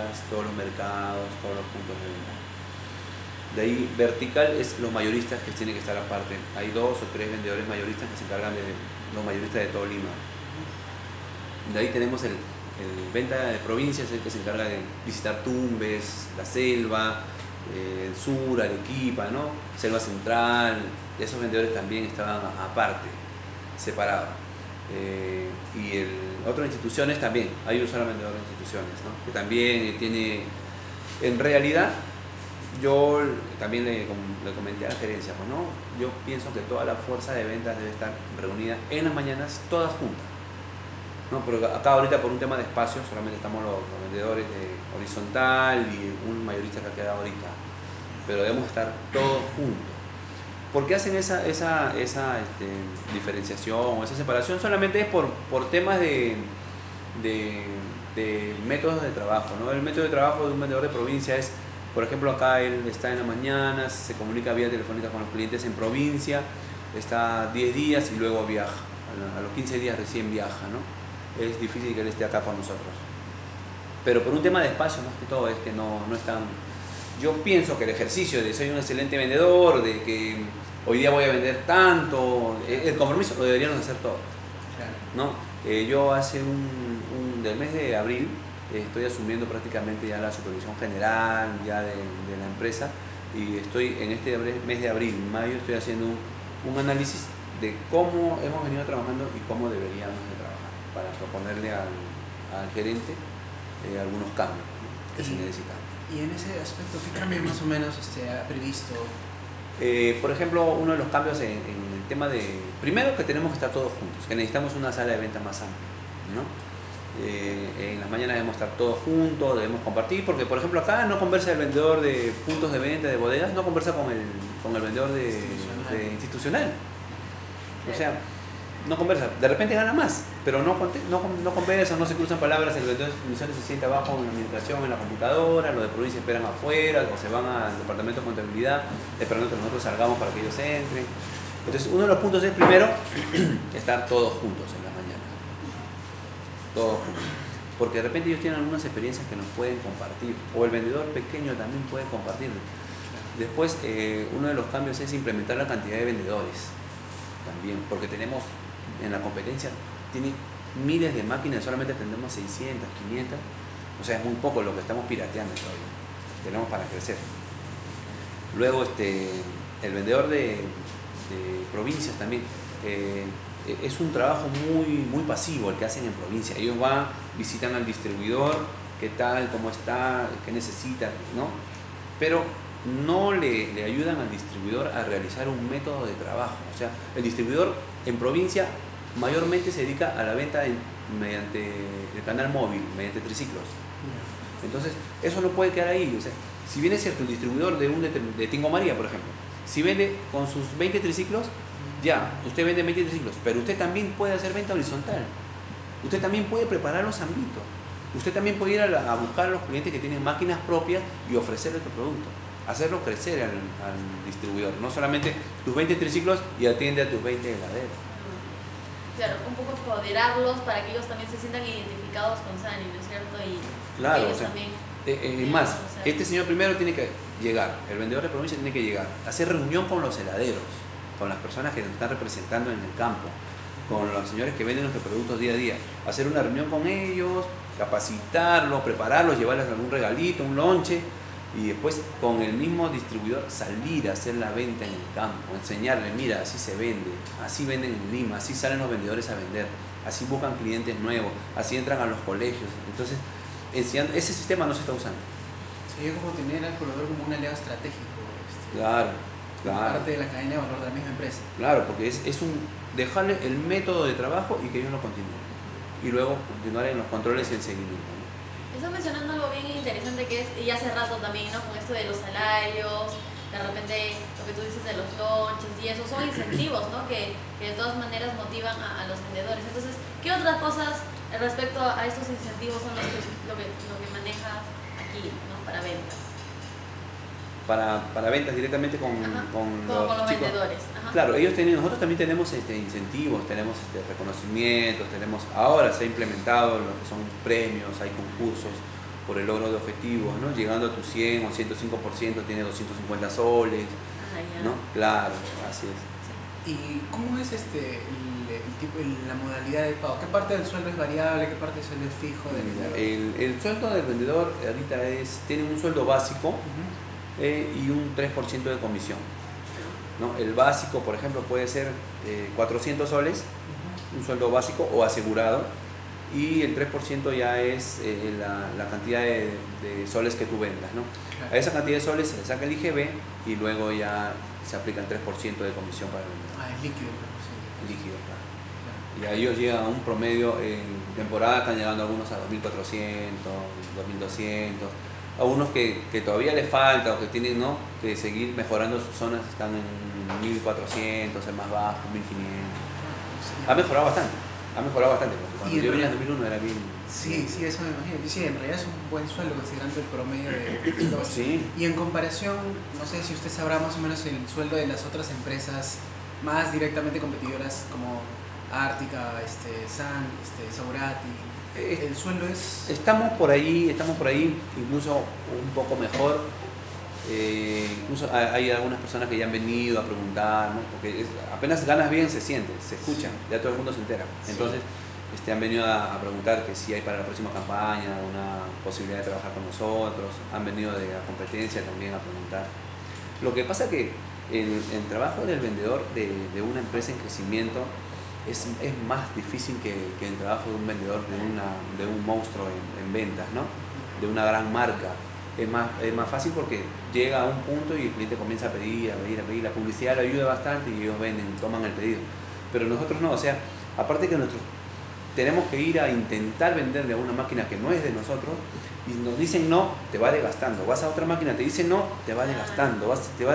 bodegas, todos los mercados, todos los puntos de venta. De ahí vertical es los mayoristas que tienen que estar aparte. Hay 2 o 3 vendedores mayoristas que se encargan de los mayoristas de todo Lima. De ahí tenemos el venta de provincias, el que se encarga de visitar Tumbes, la selva, el sur, Arequipa, ¿no? Selva Central. Esos vendedores también estaban aparte, separados. Y otras instituciones también, hay un solo vendedor de instituciones, ¿no? Que también tiene, en realidad, yo también le comenté a la gerencia, pues, ¿no? Yo pienso que toda la fuerza de ventas debe estar reunida en las mañanas, todas juntas, ¿no? Pero acá ahorita por un tema de espacio solamente estamos los vendedores de horizontal y un mayorista que ha quedado ahorita, pero debemos estar todos juntos. ¿Por qué hacen esa diferenciación o esa separación? Solamente es por temas de métodos de trabajo, ¿no? El método de trabajo de un vendedor de provincia es, por ejemplo, acá él está en la mañana, se comunica vía telefónica con los clientes en provincia, está 10 días y luego viaja. A los 15 días recién viaja, ¿no? Es difícil que él esté acá con nosotros. Pero por un tema de espacio, más que todo, es que no están... Yo pienso que el ejercicio de soy un excelente vendedor, de que hoy día voy a vender tanto, el compromiso lo deberíamos hacer todos, ¿no? Yo hace del mes de abril estoy asumiendo prácticamente ya la supervisión general ya de la empresa y estoy en este mes de abril, mayo, estoy haciendo un análisis de cómo hemos venido trabajando y cómo deberíamos de trabajar para proponerle al gerente algunos cambios, ¿no?, que se necesitan. Y en ese aspecto, ¿qué cambios más o menos ha previsto? Por ejemplo, uno de los cambios en el tema de... Primero que tenemos que estar todos juntos, que necesitamos una sala de venta más amplia, ¿no? En las mañanas debemos estar todos juntos, debemos compartir, porque por ejemplo acá no conversa el vendedor de puntos de venta, de bodegas, no conversa con el vendedor de institucional. O sea, no conversa, de repente gana más, pero no conversa, no se cruzan palabras, el vendedor de instituciones se sienta abajo en la administración, en la computadora, los de provincia esperan afuera, o se van al departamento de contabilidad, esperando que nosotros salgamos para que ellos entren. Entonces uno de los puntos es primero estar todos juntos en la mañana, todos juntos, porque de repente ellos tienen algunas experiencias que nos pueden compartir, o el vendedor pequeño también puede compartir. Después uno de los cambios es implementar la cantidad de vendedores también, porque tenemos en la competencia, tiene miles de máquinas, solamente atendemos 600, 500, o sea, es muy poco lo que estamos pirateando todavía, tenemos para crecer. Luego el vendedor de provincias también, es un trabajo muy pasivo el que hacen en provincia. Ellos van, visitan al distribuidor, qué tal, cómo está, qué necesita, ¿no? Pero no le ayudan al distribuidor a realizar un método de trabajo. O sea, el distribuidor en provincia mayormente se dedica a la venta mediante el canal móvil, mediante triciclos. Entonces, eso no puede quedar ahí. O sea, si bien es cierto, el distribuidor de Tingo María, por ejemplo, si vende con sus 20 triciclos, ya, usted vende 20 triciclos, pero usted también puede hacer venta horizontal. Usted también puede preparar los ámbitos. Usted también puede ir a buscar a los clientes que tienen máquinas propias y ofrecerle tu producto. Hacerlo crecer al distribuidor. No solamente tus 20 triciclos y atiende a tus 20 heladeros. Claro, un poco empoderarlos para que ellos también se sientan identificados con Sani, ¿no es cierto? Y claro, ellos o sea, también... más, este señor primero tiene que llegar, el vendedor de provincia tiene que llegar, hacer reunión con los heladeros, con las personas que nos están representando en el campo, con los señores que venden nuestros productos día a día, hacer una reunión con ellos, capacitarlos, prepararlos, llevarles algún regalito, un lonche, y después con el mismo distribuidor salir a hacer la venta en el campo, enseñarle, mira, así se vende, así venden en Lima, así salen los vendedores a vender, así buscan clientes nuevos, así entran a los colegios. Entonces, ese sistema no se está usando. Sería como tener al proveedor como un aliado estratégico. Claro. Parte de la cadena de valor de la misma empresa. Claro, porque es dejarle el método de trabajo y que ellos lo continúen. Y luego continuar en los controles y el seguimiento. Estás mencionando algo bien interesante que es, y hace rato también, ¿no? Con esto de los salarios, de repente lo que tú dices de los lonches y eso, son incentivos, ¿no? Que de todas maneras motivan a los vendedores. Entonces, ¿qué otras cosas respecto a estos incentivos son lo que manejas aquí, ¿no? Para ventas? Para ventas directamente con los chicos. Vendedores. Ajá. Claro, nosotros también tenemos incentivos, tenemos reconocimientos, ahora se ha implementado lo que son premios, hay concursos, por el logro de objetivos, ¿no? Llegando a tu 100 o 105% tiene 250 soles, ¿no? Claro, así es. ¿Y cómo es la modalidad de pago? ¿Qué parte del sueldo es variable? ¿Qué parte del sueldo es fijo del vendedor? El sueldo del vendedor ahorita tiene un sueldo básico y un 3% de comisión, ¿no? El básico, por ejemplo, puede ser 400 soles, un sueldo básico o asegurado, y el 3% ya es la cantidad de soles que tú vendas, ¿no? Claro. A esa cantidad de soles se le saca el IGB y luego ya se aplica el 3% de comisión para el vendedor. Ah, es líquido, sí. Líquido, claro. Claro. Y a ellos llegan a un promedio, en temporada están llegando algunos a 2.400, 2.200, a unos que todavía les falta o que tienen, ¿no?, que seguir mejorando sus zonas, están en 1.400, el más bajo, 1.500. Ha mejorado bastante, porque cuando yo venía en 2001 era bien... Sí, eso me imagino. Sí, en realidad es un buen sueldo considerando el promedio de los. Sí. Y en comparación, no sé si usted sabrá más o menos el sueldo de las otras empresas más directamente competidoras como Ártica, San, Saurati. El sueldo es... Estamos por ahí, incluso un poco mejor. Incluso hay algunas personas que ya han venido a preguntar, ¿no? Porque apenas ganas bien se siente, se escuchan, ya todo el mundo se entera. Entonces, han venido a preguntar que si hay para la próxima campaña una posibilidad de trabajar con nosotros, han venido de la competencia también a preguntar. Lo que pasa que el trabajo del vendedor de una empresa en crecimiento es más difícil que el trabajo de un vendedor de un monstruo en ventas, ¿no? De una gran marca. Es más fácil porque llega a un punto y el cliente comienza a pedir, la publicidad le ayuda bastante y ellos venden, toman el pedido. Pero nosotros no, o sea, aparte que nosotros tenemos que ir a intentar venderle a una máquina que no es de nosotros y nos dicen no, te va desgastando. Vas a otra máquina, te dicen no, te va desgastando,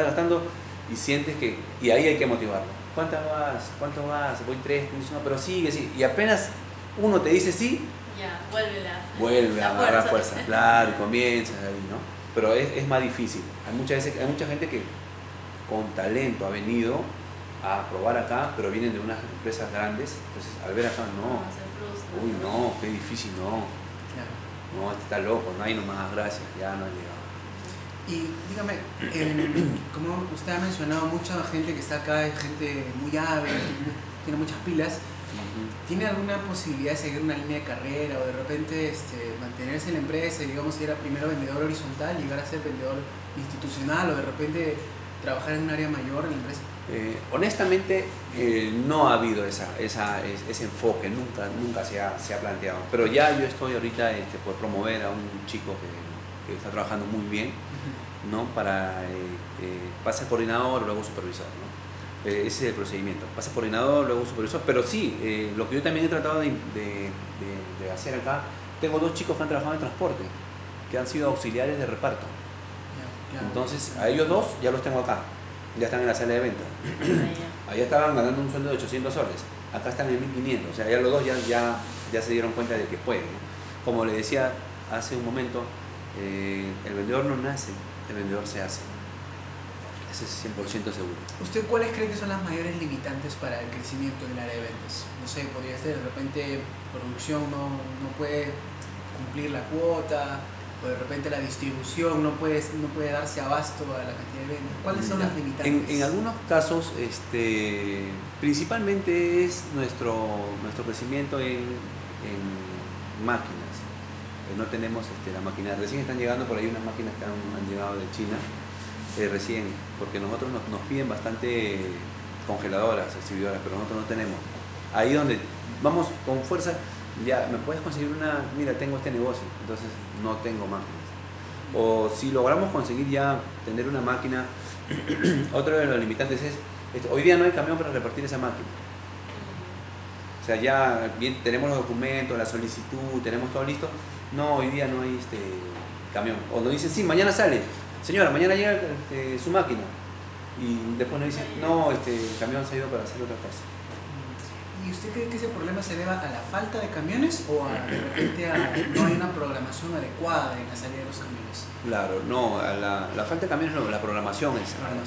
y sientes que... Y ahí hay que motivarlo. ¿Cuánto vas? Voy 3, no, pero sigue. Y apenas uno te dice sí, ya, vuelve a agarrar fuerza. Claro, y comienzas ahí, ¿no? Pero es más difícil. Hay mucha gente que con talento ha venido a probar acá, pero vienen de unas empresas grandes, entonces al ver acá, uy, no, qué difícil, no. Claro. No, este está loco, no hay nomás, gracias, ya no ha llegado. Y dígame, como usted ha mencionado, mucha gente que está acá es gente muy hábil, tiene muchas pilas. ¿Tiene alguna posibilidad de seguir una línea de carrera o de repente mantenerse en la empresa y, digamos, si era primero vendedor horizontal, llegar a ser vendedor institucional o de repente trabajar en un área mayor en la empresa? Honestamente, no ha habido ese enfoque, nunca se ha planteado. Pero ya yo estoy ahorita por promover a un chico que está trabajando muy bien, ¿no? Para pase coordinador, luego supervisor, ¿no? Ese es el procedimiento, pase coordinador, luego supervisor. Pero sí, lo que yo también he tratado de hacer acá, tengo 2 chicos que han trabajado en transporte, que han sido auxiliares de reparto. Claro. Entonces, a ellos 2 ya los tengo acá. Ya están en la sala de venta. Allá estaban ganando un sueldo de 800 soles. Acá están en 1.500. O sea, ya los dos ya se dieron cuenta de que pueden, ¿no? Como le decía hace un momento, el vendedor no nace, el vendedor se hace. Ese es 100% seguro. ¿Usted cuáles cree que son las mayores limitantes para el crecimiento en el área de ventas? No sé, podría ser de repente producción no puede cumplir la cuota, o de repente la distribución no puede darse abasto a la cantidad de ventas. ¿Cuáles son las limitantes? En algunos casos, principalmente es nuestro crecimiento en máquinas. No tenemos la máquina. Recién están llegando por ahí unas máquinas que han llegado de China, recién, porque nosotros nos piden bastante congeladoras, exhibidoras, pero nosotros no tenemos. Ahí donde vamos con fuerza. Ya, ¿me puedes conseguir una? Mira, tengo este negocio, entonces no tengo máquinas. O si logramos conseguir ya tener una máquina, otro de los limitantes es, hoy día no hay camión para repartir esa máquina. O sea, ya bien, tenemos los documentos, la solicitud, tenemos todo listo. No, hoy día no hay camión. O nos dicen, sí, mañana sale. Señora, mañana llega su máquina. Y después nos dicen, no, el camión se ha ido para hacer otra cosa. ¿Y usted cree que ese problema se deba a la falta de camiones o de repente no hay una programación adecuada en la salida de los camiones? Claro, no, a la falta de camiones no, la programación es claro.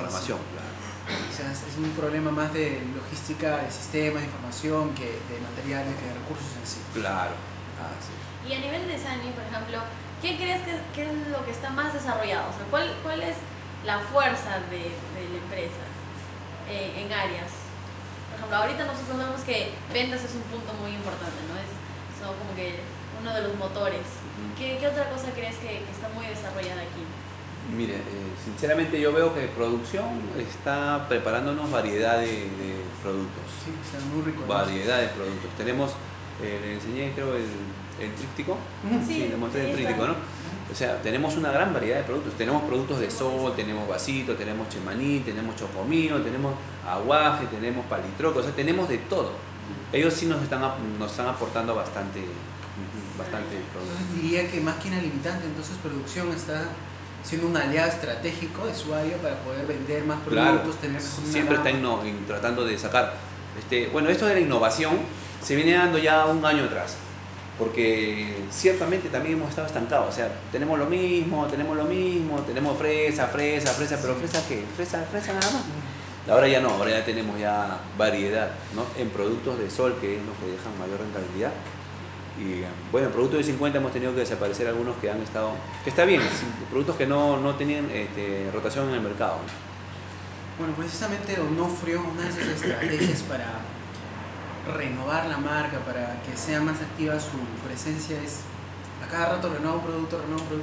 O sea, es un problema más de logística, de sistemas, de información, que de materiales, que de recursos en sí. Claro. Sí. Y a nivel de Sani, por ejemplo, ¿qué crees que es lo que está más desarrollado? O sea, ¿cuál es la fuerza de la empresa en áreas? Por ejemplo, ahorita nosotros vemos que ventas es un punto muy importante, ¿no? Son como que uno de los motores. ¿Qué otra cosa crees que está muy desarrollada aquí? Mire, sinceramente yo veo que producción está preparándonos variedad de productos. Sí, está muy rico. Variedad de productos. Tenemos, le enseñé creo el tríptico. Sí, Le mostré el ahí está. tríptico, ¿no? O sea, tenemos una gran variedad de productos. Tenemos productos de sol, tenemos vasito, tenemos chemaní, tenemos chocomío, tenemos aguaje, tenemos palitroco, o sea, tenemos de todo. Ellos sí nos están aportando bastante producto. Entonces diría que más que una limitante, entonces producción está siendo un aliado estratégico de su área para poder vender más productos, Claro, tener mejor una siempre está gama. tratando de sacar. Bueno, esto de la innovación se viene dando ya un año atrás, porque ciertamente también hemos estado estancados. O sea, tenemos lo mismo, tenemos fresa, pero fresa ¿qué? Fresa nada más. Ahora ya no, ahora ya tenemos ya variedad, ¿no? En productos de sol, que es lo que dejan mayor rentabilidad. Y bueno, en productos de 50 hemos tenido que desaparecer algunos que han estado, que está bien, productos que no tenían rotación en el mercado, ¿no? Bueno, precisamente Onofrio, una de sus estrategias para renovar la marca, para que sea más activa su presencia es a cada rato renueva un producto.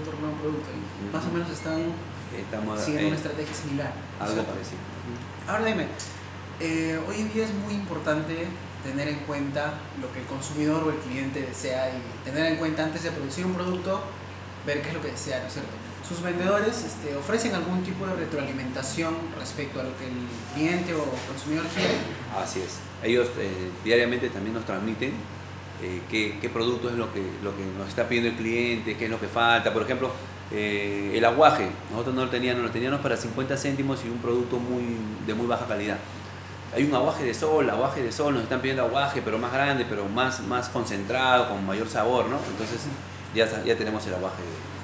Y más o menos están Estamos siguiendo una estrategia similar. algo ¿Cierto? parecido. Ahora dime, hoy en día es muy importante tener en cuenta lo que el consumidor o el cliente desea y tener en cuenta antes de producir un producto, ver qué es lo que desea, ¿no es cierto? Sus vendedores ofrecen algún tipo de retroalimentación respecto a lo que el cliente o consumidor quiere. Así es. Ellos diariamente también nos transmiten qué producto es lo que nos está pidiendo el cliente, qué es lo que falta. Por ejemplo, el aguaje, nosotros no lo teníamos para 50 céntimos y un producto de muy baja calidad. Hay un aguaje de sol, nos están pidiendo aguaje, pero más grande, pero más concentrado, con mayor sabor, ¿no? Entonces ya tenemos el aguaje.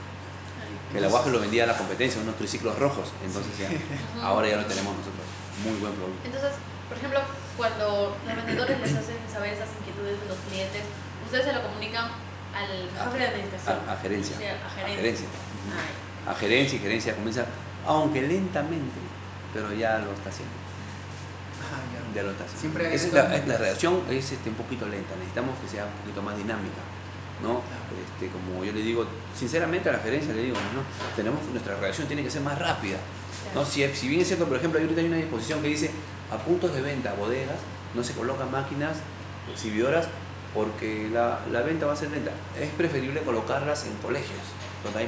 El aguaje lo vendía a la competencia, unos triciclos rojos, entonces ahora ya lo tenemos nosotros. Muy buen producto. Entonces, por ejemplo, cuando los vendedores les hacen saber esas inquietudes de los clientes, ustedes se lo comunican al jefe de administración. A gerencia. Sí, a A gerencia. gerencia. Ay. A gerencia, y gerencia comienza, aunque lentamente, pero ya lo está haciendo. Ajá, ya. Ya lo está haciendo. Siempre hay La reacción es un poquito lenta, necesitamos que sea un poquito más dinámica, ¿no? Claro. Como yo le digo, sinceramente a la gerencia le digo, ¿no? Nuestra reacción tiene que ser más rápida, ¿no? Si bien es cierto, por ejemplo, ahorita hay una disposición que dice a puntos de venta, bodegas, no se colocan máquinas exhibidoras porque la venta va a ser lenta. Es preferible colocarlas en colegios, donde hay